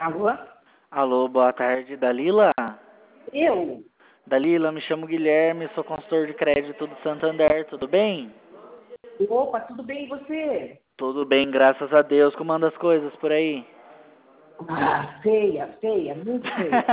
Alô? Alô, boa tarde, Dalila? Eu? Dalila, me chamo Guilherme, sou consultor de crédito do Santander, tudo bem? Opa, tudo bem e você? Tudo bem, graças a Deus. Como anda as coisas por aí? Ah, feia, muito feia.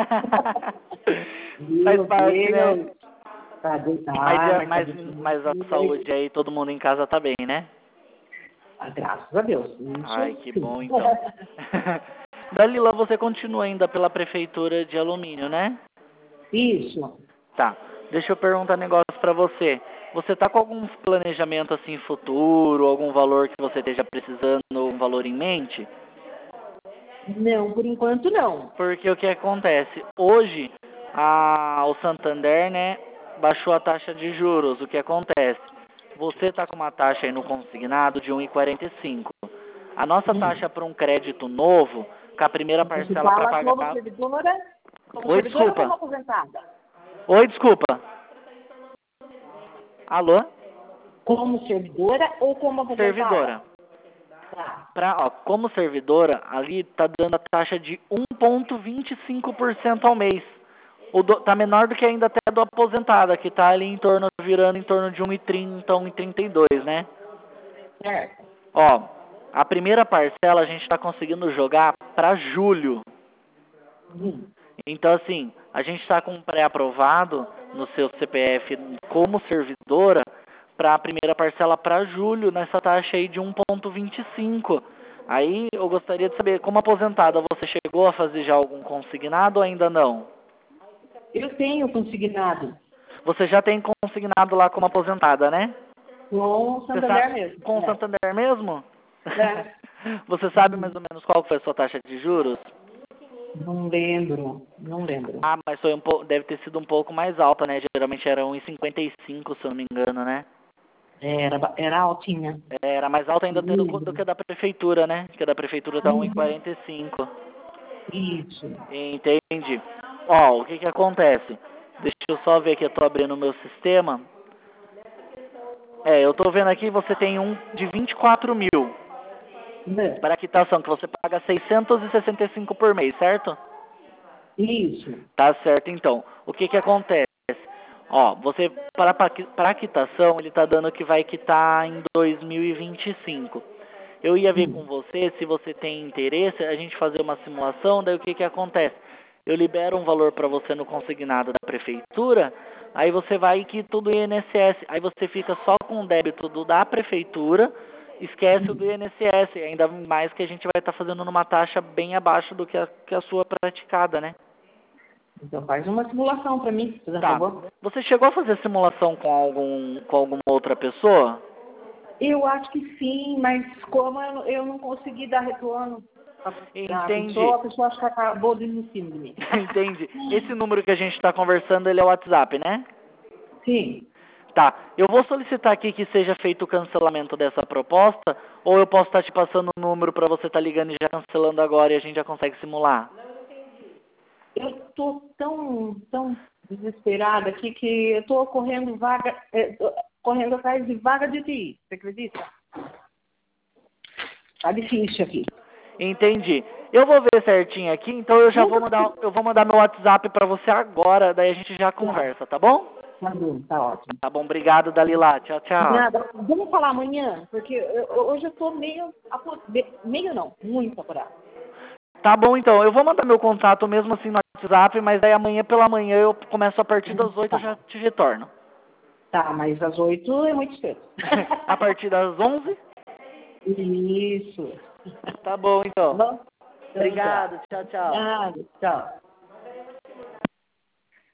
Faz Meu parte, né? Deus. Tá deitado, Mas, mas tá mas a saúde aí, todo mundo em casa tá bem, né? Ah, graças a Deus. Ai, Isso que sim. bom então. Dalila, você continua ainda pela prefeitura de Alumínio, né? Isso. Tá. Deixa eu perguntar um negócio pra você. Você tá com algum planejamento assim futuro, algum valor que você esteja precisando, um valor em mente? Não, por enquanto não. Porque o que acontece? Hoje, o Santander, né, baixou a taxa de juros. O que acontece? Você está com uma taxa aí no consignado de 1,45. A nossa taxa para um crédito novo, com a primeira Você parcela para fala como pagar... servidora? Como Oi, servidora ou como desculpa. aposentada? Oi, desculpa. Alô? Como servidora ou como aposentada? Servidora. Tá. Como servidora, ali está dando a taxa de 1,25% ao mês. Tá menor do que ainda até do aposentado, que tá ali virando em torno de 1,30, 1,32, né? Certo. Ó, a primeira parcela a gente está conseguindo jogar para julho. Hum. Então, assim, a gente está com um pré-aprovado no seu CPF como servidora para a primeira parcela para julho, nessa taxa aí de 1,25. Aí eu gostaria de saber, como aposentada, você chegou a fazer já algum consignado ou ainda não? Eu tenho consignado Você já tem consignado lá como aposentada, né? com o Você Santander sabe, mesmo. com o Santander mesmo? É. Você sabe mais ou menos qual foi a sua taxa de juros? Não lembro, não lembro. Ah, mas foi deve ter sido um pouco mais alta, né? Geralmente era 1,55, se eu não me engano, né? Era altinha. Era mais alta ainda do que Lembro. a da prefeitura, né? Que a da prefeitura tá Uhum. 1,45. Isso. Entende? Ó, o que que acontece? Deixa eu só ver aqui, eu tô abrindo o meu sistema. Eu tô vendo aqui, você tem um de 24 mil Né? para quitação, que você paga 665 por mês, certo? Isso. Tá certo, então. O que que acontece? Ó, você, para a quitação, ele tá dando que vai quitar em 2025. Eu ia ver com Hum. você, se você tem interesse, a gente fazer uma simulação, daí o que que acontece? Eu libero um valor para você no consignado da prefeitura, aí você vai e quita tudo do INSS, aí você fica só com o débito da prefeitura, esquece o do INSS, ainda mais que a gente vai estar fazendo numa taxa bem abaixo do que a sua praticada, né? Então faz uma simulação para mim, por Tá. favor. Você chegou a fazer simulação com alguma outra pessoa? Eu acho que sim, mas como eu não consegui dar retorno para Entendi. a pessoa acho que acabou desistindo de mim. Entendi. Esse número que a gente está conversando, ele é o WhatsApp, né? Sim. Tá. Eu vou solicitar aqui que seja feito o cancelamento dessa proposta, ou eu posso estar te passando o número para você estar ligando e já cancelando agora e a gente já consegue simular? Eu tô tão desesperada aqui que eu tô correndo atrás de vaga de TI. Você acredita? Tá difícil aqui. Entendi. Eu vou ver certinho aqui, então eu já Nunca. eu vou mandar meu WhatsApp para você agora, daí a gente já Tá, conversa, tá bom? tá bom, tá ótimo. Tá bom, obrigado, Dalila. Tchau, tchau. Nada, vamos falar amanhã, porque hoje eu tô meio não, muito apurada. Tá bom, então. Eu vou mandar meu contato mesmo assim no WhatsApp, mas daí amanhã pela manhã eu começo a partir das 8 eu Tá, já te retorno. tá, mas às 8 é muito cedo. A partir das 11? Isso. Tá bom, Tá então. bom? Então tá. Obrigado. Tchau, tchau. Nada, tchau.